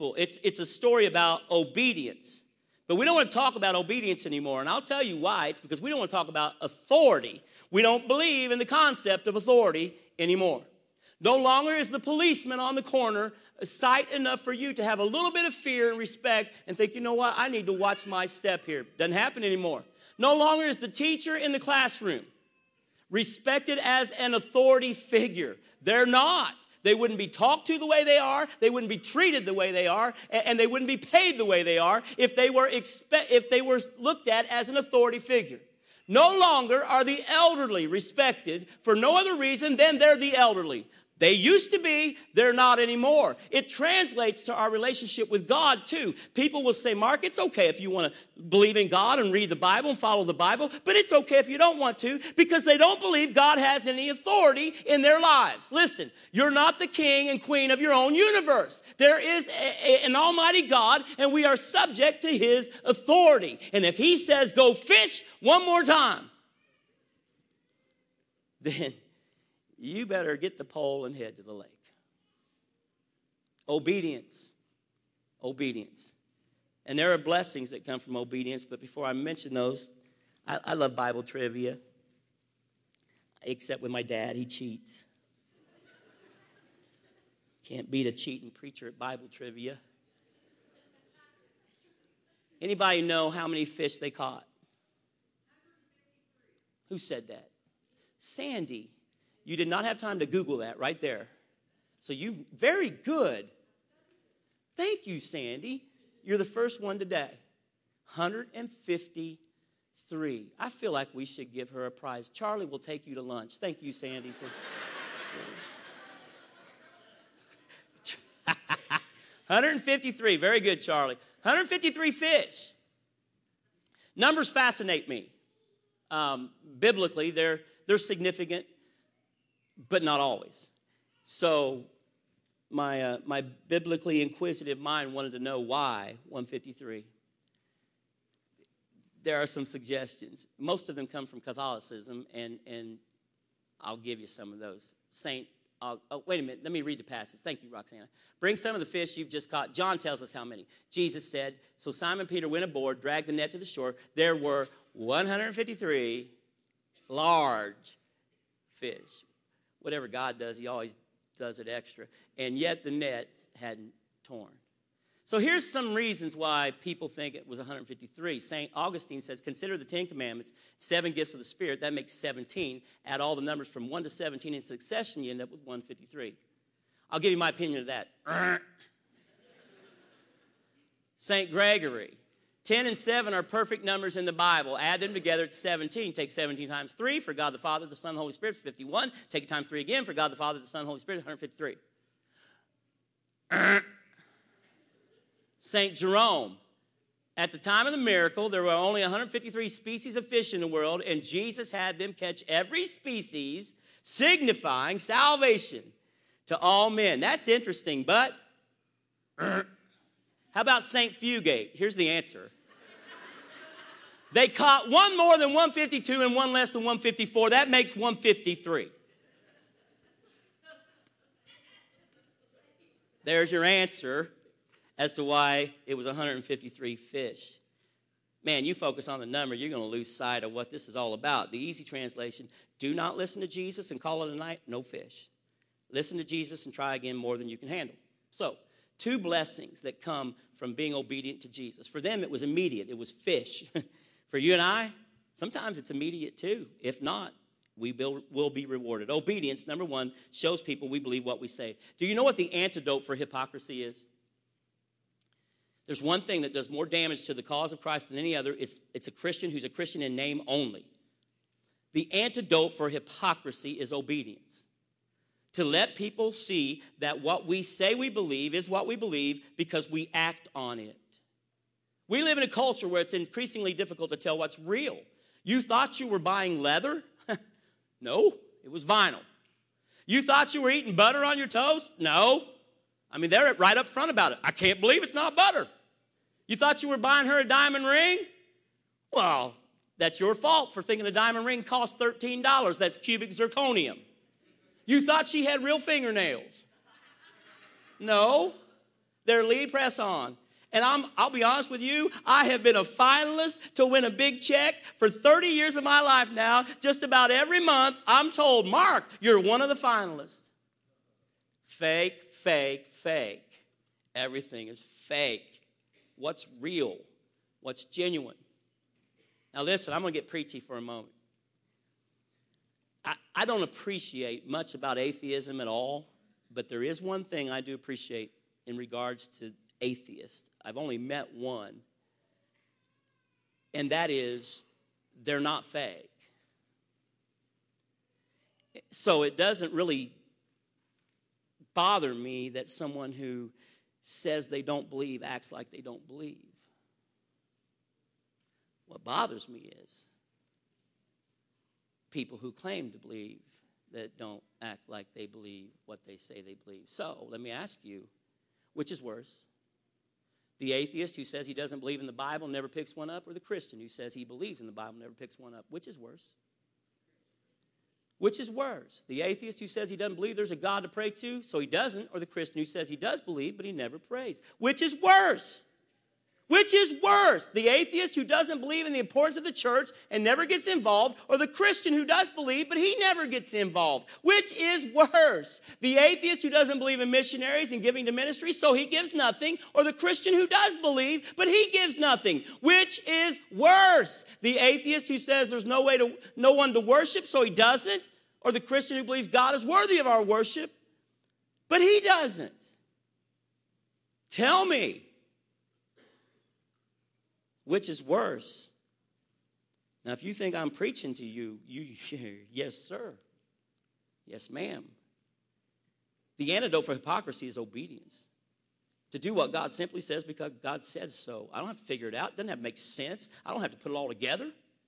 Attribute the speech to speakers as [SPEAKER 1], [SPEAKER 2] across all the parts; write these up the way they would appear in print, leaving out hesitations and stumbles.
[SPEAKER 1] It's a story about obedience. But we don't want to talk about obedience anymore, and I'll tell you why. It's because we don't want to talk about authority. We don't believe in the concept of authority anymore. No longer is the policeman on the corner a sight enough for you to have a little bit of fear and respect and think, you know what, I need to watch my step here. Doesn't happen anymore. No longer is the teacher in the classroom respected as an authority figure. They're not. They wouldn't be talked to the way they are. They wouldn't be treated the way they are. And they wouldn't be paid the way they are if they were looked at as an authority figure. No longer are the elderly respected for no other reason than they're the elderly. They used to be, they're not anymore. It translates to our relationship with God too. People will say, Mark, it's okay if you want to believe in God and read the Bible and follow the Bible, but it's okay if you don't want to because they don't believe God has any authority in their lives. Listen, you're not the king and queen of your own universe. There is an almighty God and we are subject to his authority. And if he says go fish one more time, then you better get the pole and head to the lake. Obedience. Obedience. And there are blessings that come from obedience, but before I mention those, I love Bible trivia. Except with my dad, he cheats. Can't beat a cheating preacher at Bible trivia. Anybody know how many fish they caught? Who said that? Sandy. You did not have time to Google that right there. So you, very good. Thank you, Sandy. You're the first one today. 153. I feel like we should give her a prize. Charlie will take you to lunch. Thank you, Sandy, for... 153. Very good, Charlie. 153 fish. Numbers fascinate me. Biblically, they're significant, but not always. So my biblically inquisitive mind wanted to know why 153. There are some suggestions. Most of them come from Catholicism, and I'll give you some of those. Wait a minute. Let me read the passage. Thank you, Roxana. Bring some of the fish you've just caught. John tells us how many. Jesus said, so Simon Peter went aboard, dragged the net to the shore. There were 153 large fish. Whatever God does, he always does it extra. And yet the nets hadn't torn. So here's some reasons why people think it was 153. St. Augustine says, consider the 10 commandments, 7 gifts of the Spirit. That makes 17. Add all the numbers from 1 to 17 in succession, you end up with 153. I'll give you my opinion of that. St. Gregory. 10 and 7 are perfect numbers in the Bible. Add them together, it's 17. Take 17 times 3 for God the Father, the Son, and the Holy Spirit, 51. Take it times 3 again for God the Father, the Son, and the Holy Spirit, 153. St. Jerome. At the time of the miracle, there were only 153 species of fish in the world, and Jesus had them catch every species, signifying salvation to all men. That's interesting, but... How about St. Fugate? Here's the answer. They caught one more than 152 and one less than 154. That makes 153. There's your answer as to why it was 153 fish. Man, you focus on the number, you're going to lose sight of what this is all about. The easy translation, do not listen to Jesus and call it a night, no fish. Listen to Jesus and try again more than you can handle. So, 2 blessings that come from being obedient to Jesus. For them, it was immediate. It was fish. For you and I, sometimes it's immediate too. If not, we will be rewarded. Obedience, number 1, shows people we believe what we say. Do you know what the antidote for hypocrisy is? There's one thing that does more damage to the cause of Christ than any other. It's a Christian who's a Christian in name only. The antidote for hypocrisy is obedience. To let people see that what we say we believe is what we believe because we act on it. We live in a culture where it's increasingly difficult to tell what's real. You thought you were buying leather? No, it was vinyl. You thought you were eating butter on your toast? No. I mean, they're right up front about it. I can't believe it's not butter. You thought you were buying her a diamond ring? Well, that's your fault for thinking a diamond ring costs $13. That's cubic zirconium. You thought she had real fingernails. No. Their lead, press on. And I'll be honest with you, I have been a finalist to win a big check for 30 years of my life now. Just about every month, I'm told, Mark, you're one of the finalists. Fake, fake, fake. Everything is fake. What's real? What's genuine? Now listen, I'm going to get preachy for a moment. I don't appreciate much about atheism at all, but there is one thing I do appreciate in regards to atheists. I've only met one, and that is they're not fake. So it doesn't really bother me that someone who says they don't believe acts like they don't believe. What bothers me is people who claim to believe that don't act like they believe what they say they believe. So let me ask you, which is worse? The atheist who says he doesn't believe in the Bible never picks one up, or the Christian who says he believes in the Bible never picks one up? Which is worse? Which is worse? The atheist who says he doesn't believe there's a God to pray to, so he doesn't, or the Christian who says he does believe, but he never prays? Which is worse? Which is worse? The atheist who doesn't believe in the importance of the church and never gets involved, or the Christian who does believe, but he never gets involved? Which is worse? The atheist who doesn't believe in missionaries and giving to ministry, so he gives nothing, or the Christian who does believe, but he gives nothing? Which is worse? The atheist who says there's no one to worship, so he doesn't, or the Christian who believes God is worthy of our worship, but he doesn't? Tell me. Which is worse? Now, if you think I'm preaching to you, yes, sir. Yes, ma'am. The antidote for hypocrisy is obedience. To do what God simply says because God says so. I don't have to figure it out. It doesn't have to make sense. I don't have to put it all together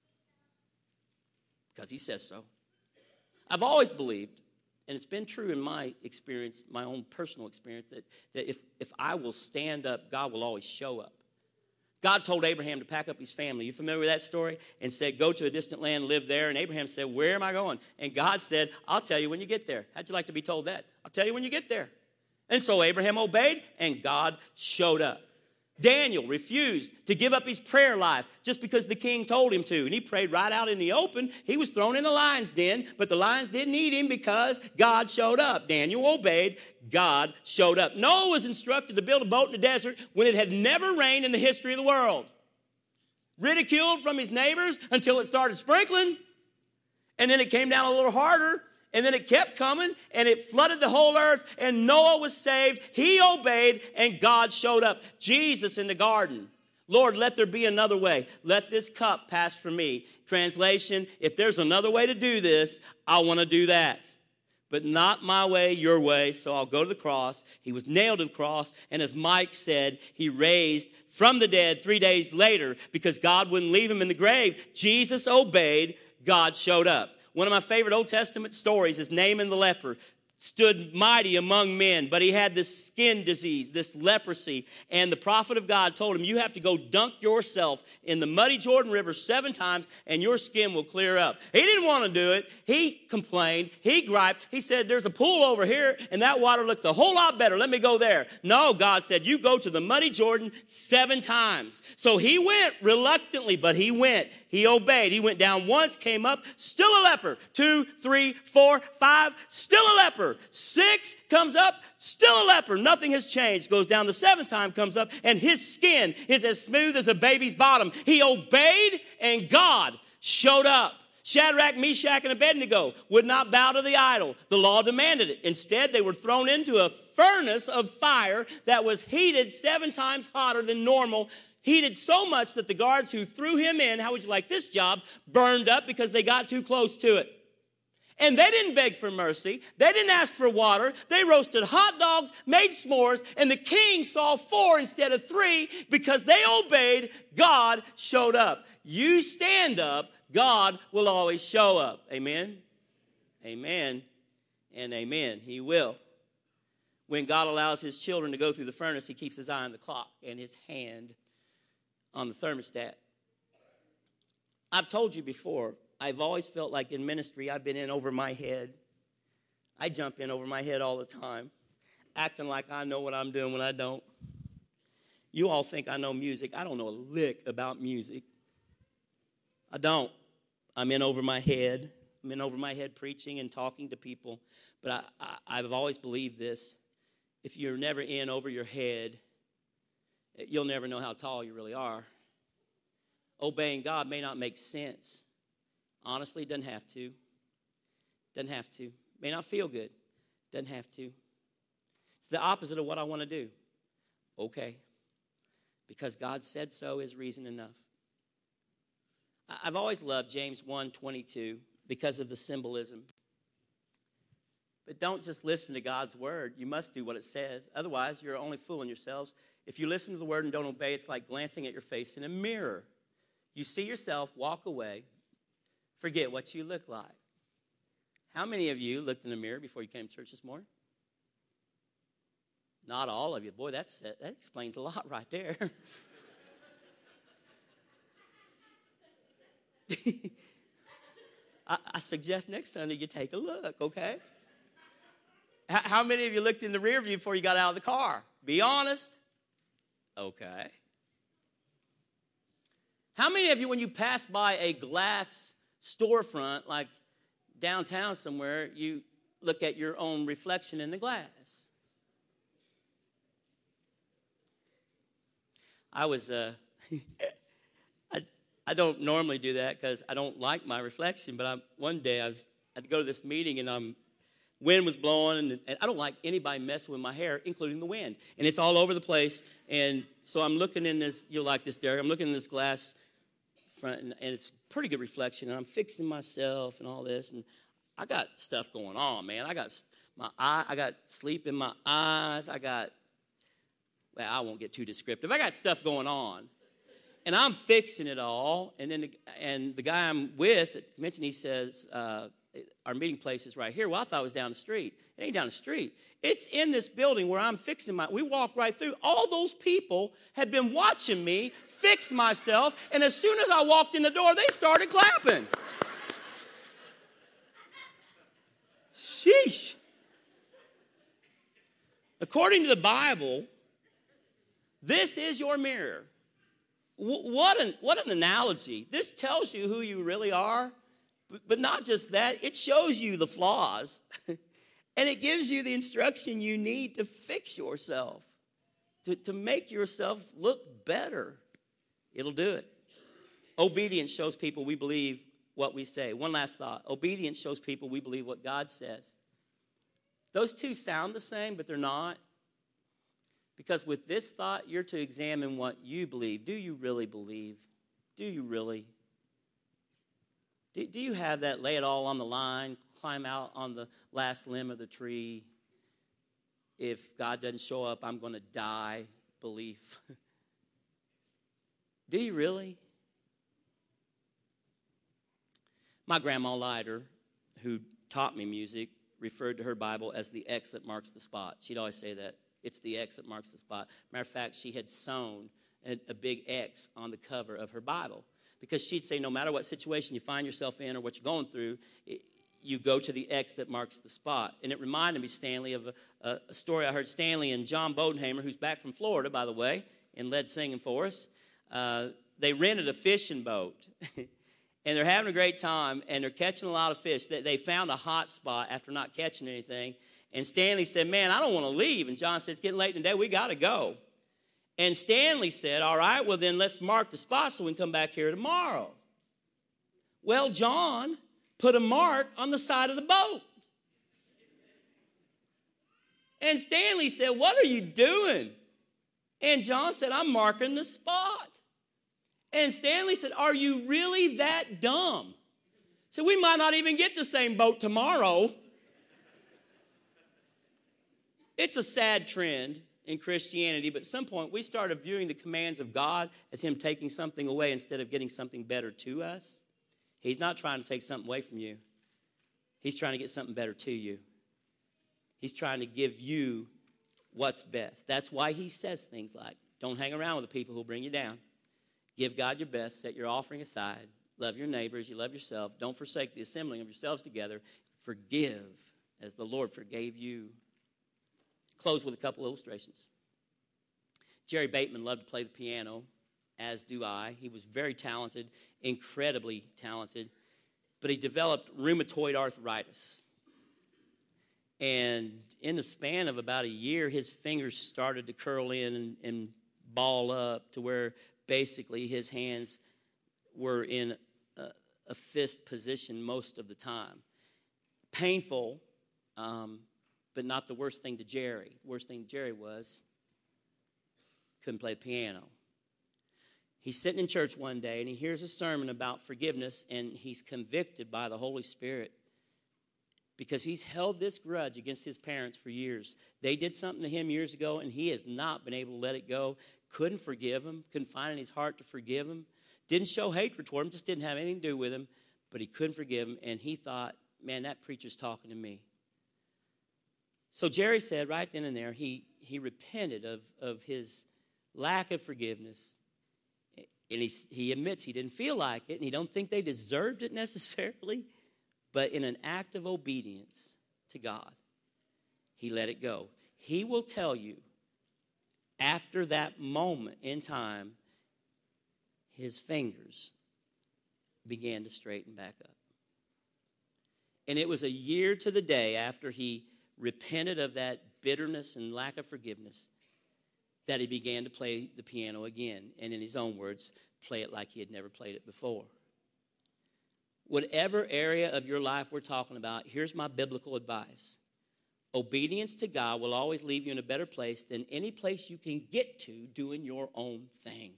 [SPEAKER 1] because he says so. I've always believed, and it's been true in my experience, my own personal experience, that if I will stand up, God will always show up. God told Abraham to pack up his family. You familiar with that story? And said, go to a distant land, live there. And Abraham said, where am I going? And God said, I'll tell you when you get there. How'd you like to be told that? I'll tell you when you get there. And so Abraham obeyed, and God showed up. Daniel refused to give up his prayer life just because the king told him to. And he prayed right out in the open. He was thrown in the lion's den, but the lions didn't eat him because God showed up. Daniel obeyed. God showed up. Noah was instructed to build a boat in the desert when it had never rained in the history of the world. Ridiculed from his neighbors until it started sprinkling. And then it came down a little harder. And then it kept coming, and it flooded the whole earth, and Noah was saved. He obeyed, and God showed up. Jesus in the garden. Lord, let there be another way. Let this cup pass from me. Translation, if there's another way to do this, I want to do that. But not my way, your way, so I'll go to the cross. He was nailed to the cross, and as Mike said, he raised from the dead 3 days later because God wouldn't leave him in the grave. Jesus obeyed. God showed up. One of my favorite Old Testament stories is Naaman the leper. Stood mighty among men, but he had this skin disease, this leprosy. And the prophet of God told him, you have to go dunk yourself in the muddy Jordan River 7 times and your skin will clear up. He didn't want to do it. He complained. He griped. He said, there's a pool over here and that water looks a whole lot better. Let me go there. No, God said, you go to the muddy Jordan 7 times. So he went reluctantly, but he went. He obeyed. He went down once, came up, still a leper. 2, 3, 4, 5, still a leper. 6 comes up, still a leper. Nothing has changed. Goes down the 7th time, comes up, and his skin is as smooth as a baby's bottom. He obeyed, and God showed up. Shadrach, Meshach, and Abednego would not bow to the idol. The law demanded it. Instead, they were thrown into a furnace of fire that was heated 7 times hotter than normal. Heated so much that the guards who threw him in, how would you like this job, burned up because they got too close to it. And they didn't beg for mercy. They didn't ask for water. They roasted hot dogs, made s'mores, and the king saw 4 instead of 3 because they obeyed. God showed up. You stand up, God will always show up. Amen? Amen and amen. He will. When God allows his children to go through the furnace, he keeps his eye on the clock and his hand on the thermostat. I've told you before, I've always felt like in ministry I've been in over my head. I jump in over my head all the time. acting like I know what I'm doing when I don't. You all think I know music. I don't know a lick about music. I don't. I'm in over my head. I'm in over my head preaching and talking to people. But I've always believed this. If you're never in over your head, you'll never know how tall you really are. Obeying God may not make sense. Honestly, it doesn't have to. Doesn't have to. May not feel good. Doesn't have to. It's the opposite of what I want to do. Okay. Because God said so is reason enough. I've always loved James 1:22 because of the symbolism. But don't just listen to God's word. You must do what it says. Otherwise, you're only fooling yourselves. If you listen to the word and don't obey, it's like glancing at your face in a mirror. You see yourself, walk away, forget what you look like. How many of you looked in the mirror before you came to church this morning? Not all of you. Boy, that explains a lot right there. I suggest next Sunday you take a look, okay? How many of you looked in the rear view before you got out of the car? Be honest. Okay. How many of you, when you pass by a glass storefront, like downtown somewhere, you look at your own reflection in the glass? I don't normally do that because I don't like my reflection, but one day I had to go to this meeting and wind was blowing, and I don't like anybody messing with my hair, including the wind. And it's all over the place, and so I'm looking in this, you'll like this, Derek, I'm looking in this glass front, and it's pretty good reflection, and I'm fixing myself and all this, and I got stuff going on, man. I got sleep in my eyes, I won't get too descriptive. I got stuff going on. And I'm fixing it all. And then the guy I'm with at the convention, he says, our meeting place is right here. Well, I thought it was down the street. It ain't down the street. It's in this building where I'm fixing we walk right through. All those people had been watching me fix myself. And as soon as I walked in the door, they started clapping. Sheesh. According to the Bible, this is your mirror. What an analogy. This tells you who you really are, but not just that. It shows you the flaws, and it gives you the instruction you need to fix yourself, to make yourself look better. It'll do it. Obedience shows people we believe what we say. One last thought. Obedience shows people we believe what God says. Those two sound the same, but they're not. Because with this thought, you're to examine what you believe. Do you really believe? Do you really? Do you have that lay it all on the line, climb out on the last limb of the tree? If God doesn't show up, I'm going to die belief. Do you really? My grandma Leiter, who taught me music, referred to her Bible as the X that marks the spot. She'd always say that. It's the X that marks the spot. Matter of fact, she had sewn a big X on the cover of her Bible because she'd say no matter what situation you find yourself in or what you're going through, you go to the X that marks the spot. And it reminded me, Stanley, of a story I heard. Stanley and John Bodenhamer, who's back from Florida, by the way, and led singing for us, they rented a fishing boat. And they're having a great time, and they're catching a lot of fish. They found a hot spot after not catching anything. And Stanley said, man, I don't want to leave. And John said, it's getting late in the day. We got to go. And Stanley said, all right, well, then let's mark the spot so we can come back here tomorrow. Well, John put a mark on the side of the boat. And Stanley said, what are you doing? And John said, I'm marking the spot. And Stanley said, are you really that dumb? So we might not even get the same boat tomorrow. It's a sad trend in Christianity, but at some point we started viewing the commands of God as him taking something away instead of getting something better to us. He's not trying to take something away from you. He's trying to get something better to you. He's trying to give you what's best. That's why he says things like, don't hang around with the people who will bring you down. Give God your best, set your offering aside, love your neighbors, you love yourself. Don't forsake the assembling of yourselves together. Forgive as the Lord forgave you. close with a couple illustrations. Jerry Bateman loved to play the piano, as do I. He was very talented, incredibly talented, but he developed rheumatoid arthritis. And in the span of about a year, his fingers started to curl in and ball up to where basically his hands were in a fist position most of the time. Painful, but not the worst thing to Jerry. The worst thing to Jerry was couldn't play the piano. He's sitting in church one day, and he hears a sermon about forgiveness, and he's convicted by the Holy Spirit because he's held this grudge against his parents for years. They did something to him years ago, and he has not been able to let it go. Couldn't forgive him, couldn't find in his heart to forgive him. Didn't show hatred toward him, just didn't have anything to do with him, but he couldn't forgive him, and he thought, man, that preacher's talking to me. So Jerry said right then and there, he repented of his lack of forgiveness. And he admits he didn't feel like it, and he don't think they deserved it necessarily, but in an act of obedience to God, he let it go. He will tell you, after that moment in time, his fingers began to straighten back up. And it was a year to the day after he repented of that bitterness and lack of forgiveness that he began to play the piano again, and in his own words, play it like he had never played it before. Whatever area of your life we're talking about, here's my biblical advice. Obedience to God will always leave you in a better place than any place you can get to doing your own thing.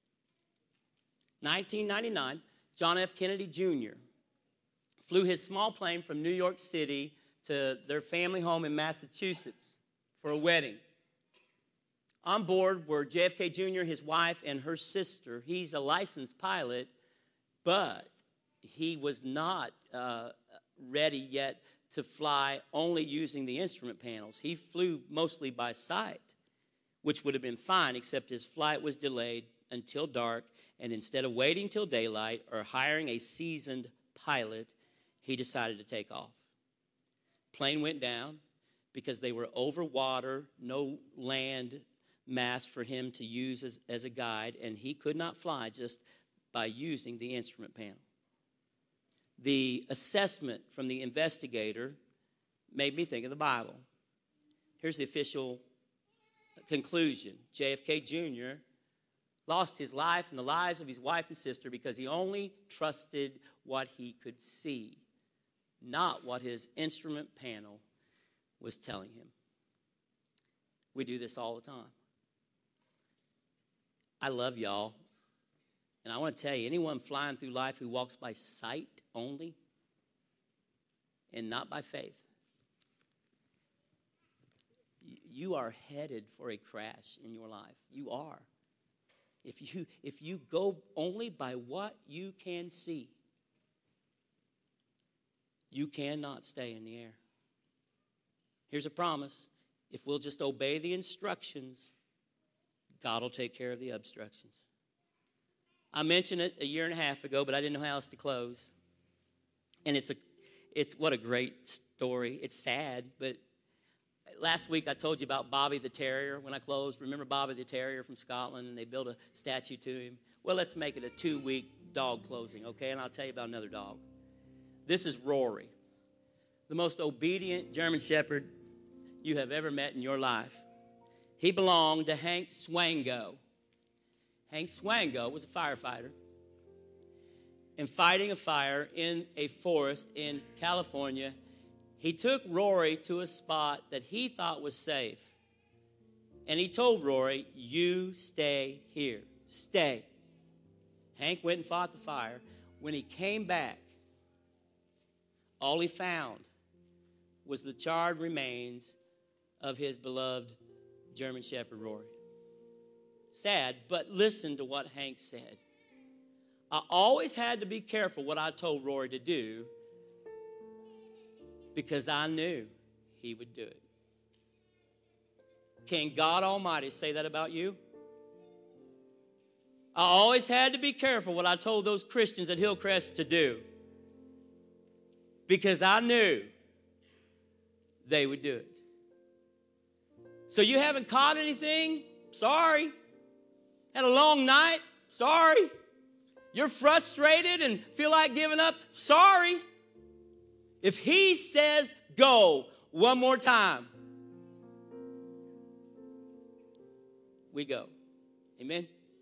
[SPEAKER 1] 1999, John F. Kennedy Jr. flew his small plane from New York City to their family home in Massachusetts for a wedding. On board were JFK Jr., his wife, and her sister. He's a licensed pilot, but he was not ready yet to fly only using the instrument panels. He flew mostly by sight, which would have been fine, except his flight was delayed until dark, and instead of waiting till daylight or hiring a seasoned pilot, he decided to take off. Plane went down because they were over water, no land mass for him to use as a guide, and he could not fly just by using the instrument panel. The assessment from the investigator made me think of the Bible. Here's the official conclusion. JFK Jr. lost his life and the lives of his wife and sister because he only trusted what he could see, not what his instrument panel was telling him. We do this all the time. I love y'all. And I want to tell you, anyone flying through life who walks by sight only and not by faith, you are headed for a crash in your life. You are. If you go only by what you can see, you cannot stay in the air. Here's a promise. If we'll just obey the instructions, God will take care of the obstructions. I mentioned it a year and a half ago, but I didn't know how else to close. And it's what a great story. It's sad, but last week I told you about Bobby the Terrier when I closed. Remember Bobby the Terrier from Scotland, and they built a statue to him? Well, let's make it a 2-week dog closing, okay? And I'll tell you about another dog. This is Rory, the most obedient German Shepherd you have ever met in your life. He belonged to Hank Swango. Hank Swango was a firefighter. And fighting a fire in a forest in California, he took Rory to a spot that he thought was safe. And he told Rory, you stay here. Stay. Hank went and fought the fire. When he came back, all he found was the charred remains of his beloved German Shepherd, Rory. Sad, but listen to what Hank said. I always had to be careful what I told Rory to do because I knew he would do it. Can God Almighty say that about you? I always had to be careful what I told those Christians at Hillcrest to do because I knew they would do it. So you haven't caught anything? Sorry. Had a long night? Sorry. You're frustrated and feel like giving up? Sorry. If he says go one more time, we go. Amen.